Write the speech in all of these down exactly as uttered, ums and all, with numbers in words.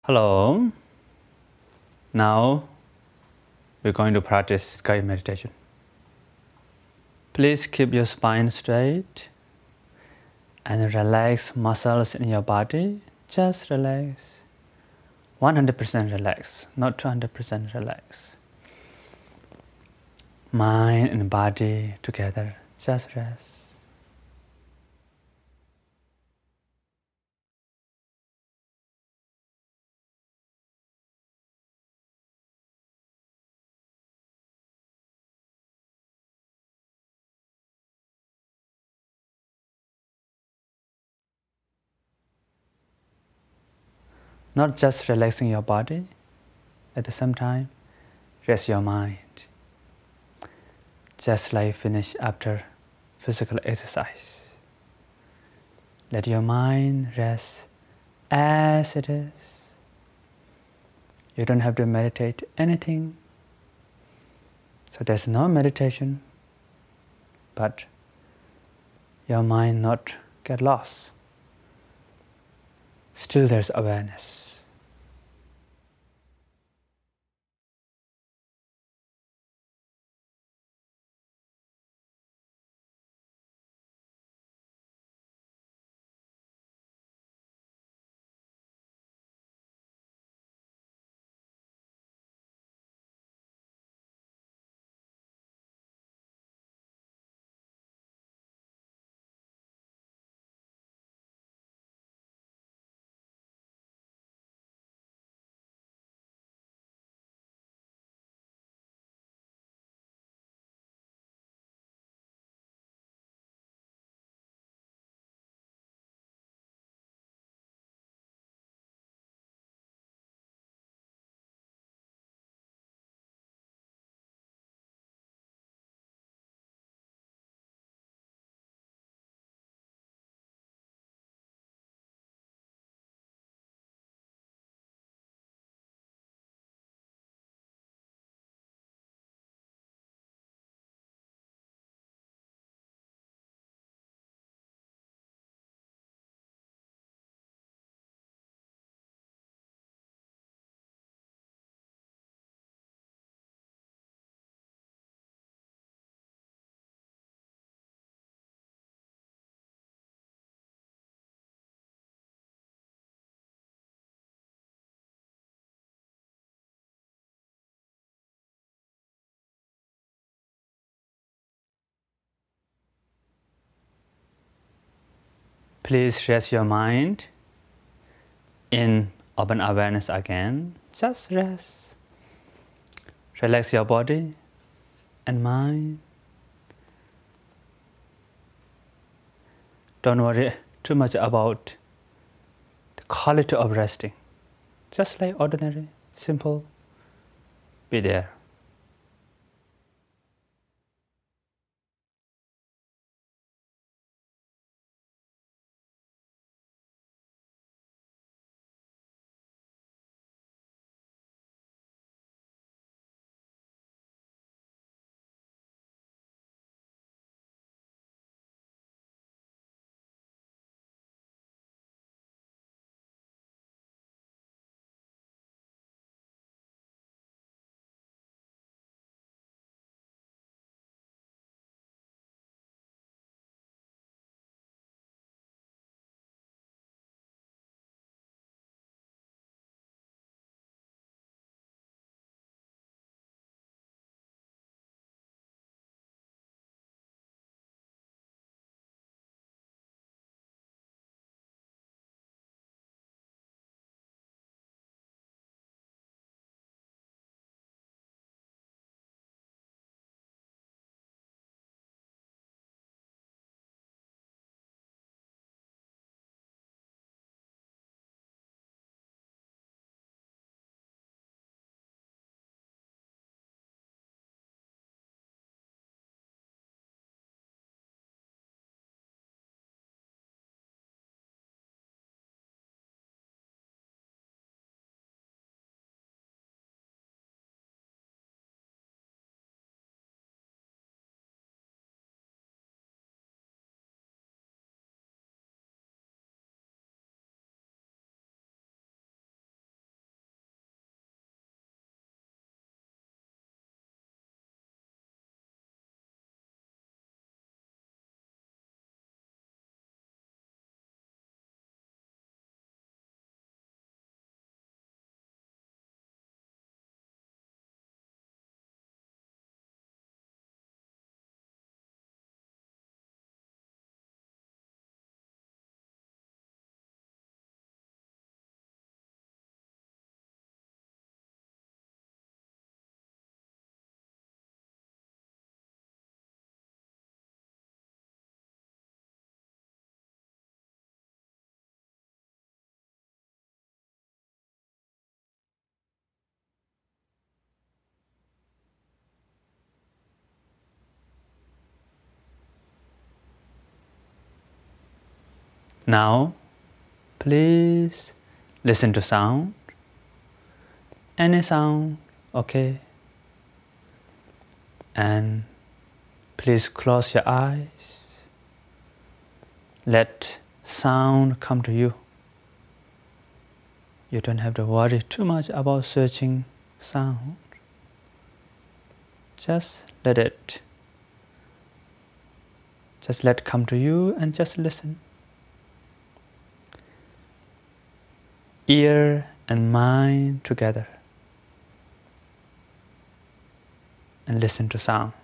Hello. Now we're going to practice guided meditation. Please keep your spine straight and relax muscles in your body. Just relax. one hundred percent relax, not two hundred percent relax. Mind and body together. Just rest. Not just relaxing your body, at the same time, rest your mind. Just like finish after physical exercise. Let your mind rest as it is. You don't have to meditate anything. So there's no meditation, but your mind not get lost. Still there's awareness. Please rest your mind in open awareness again. Just rest. Relax your body and mind. Don't worry too much about the quality of resting. Just like ordinary, simple, be there. Now, please listen to sound. Any sound, okay? And please close your eyes. Let sound come to you. You don't have to worry too much about searching sound. Just let it, just let it come to you and just listen. Ear and mind together. And listen to sound.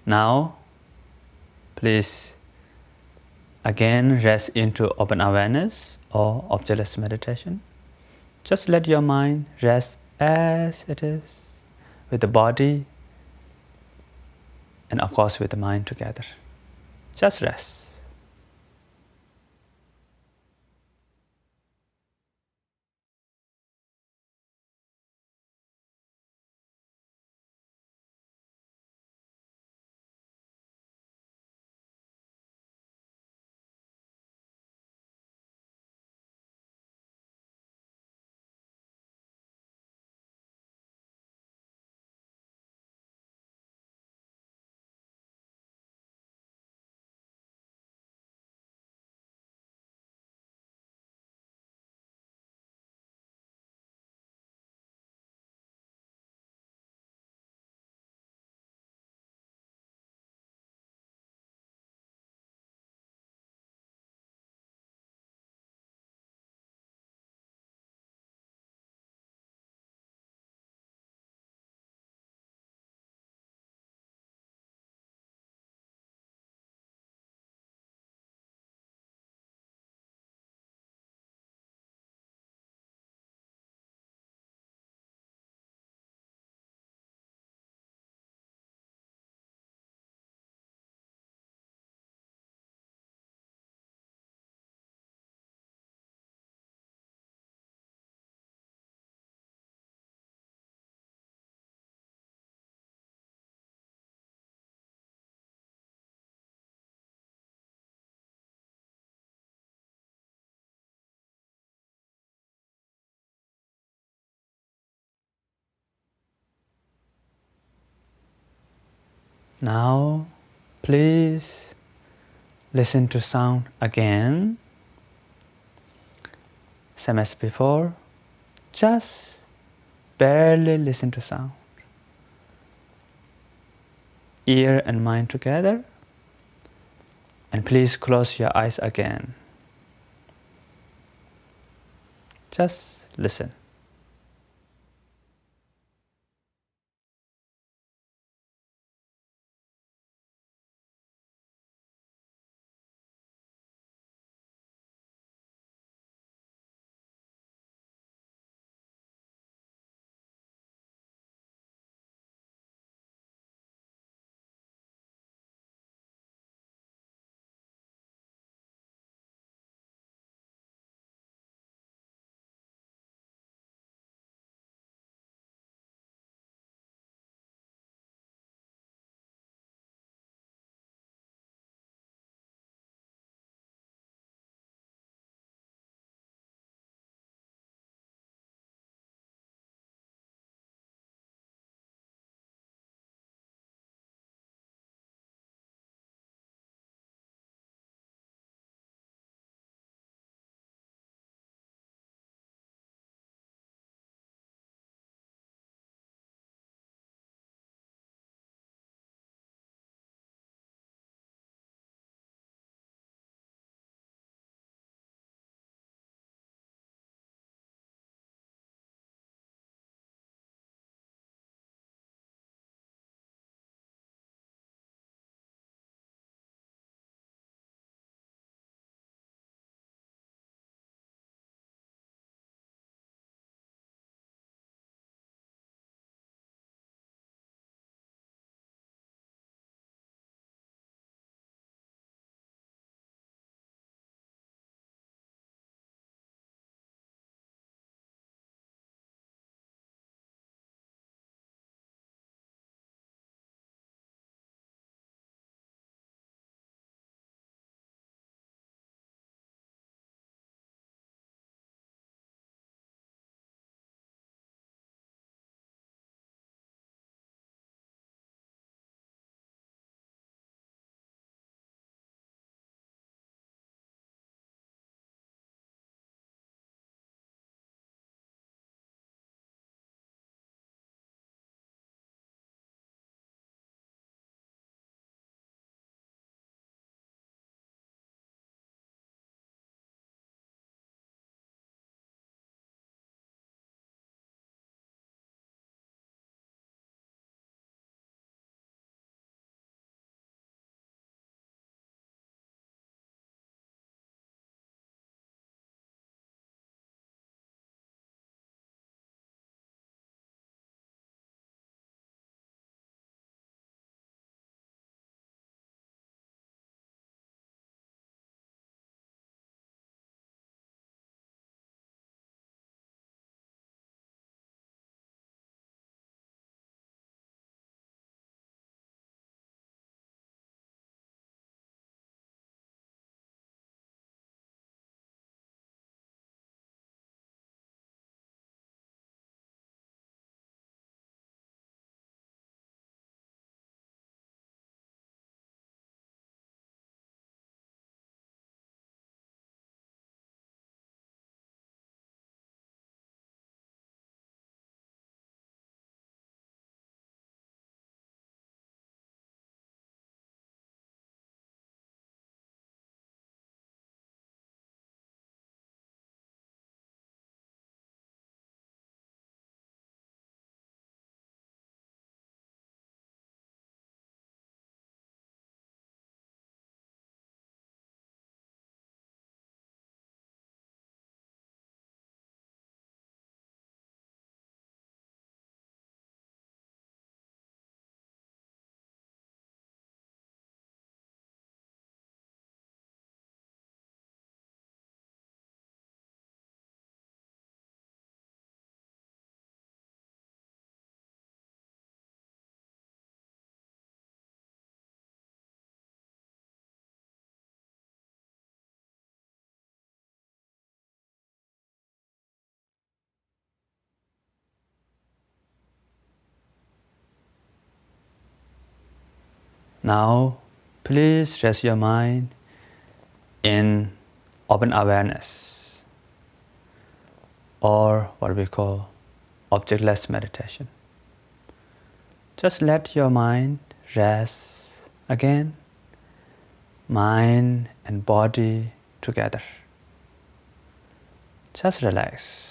Now, please again rest into open awareness or objectless meditation. Just let your mind rest as it is, with the body and of course with the mind together. Just rest. Now, please listen to sound again. Same as before, just barely listen to sound. Ear and mind together. And please close your eyes again. Just listen. Now, please rest your mind in open awareness, or what we call objectless meditation. Just let your mind rest again, mind and body together. Just relax.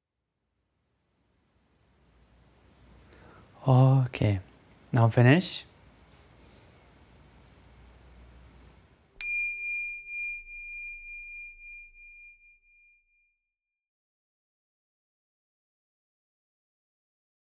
Okay, now finish.